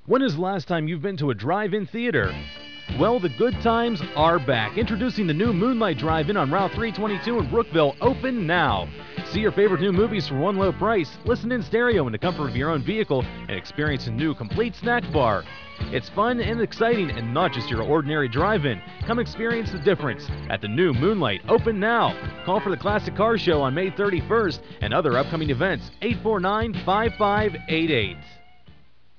When is the last time you've been to a drive-in theater? Well, the good times are back. Introducing the new Moonlight Drive-In on Route 322 in Brookville, open now. See your favorite new movies for one low price, listen in stereo in the comfort of your own vehicle, and experience a new complete snack bar. It's fun and exciting and not just your ordinary drive-in. Come experience the difference at the new Moonlight, open now. Call for the Classic Car Show on May 31st and other upcoming events, 849-5588.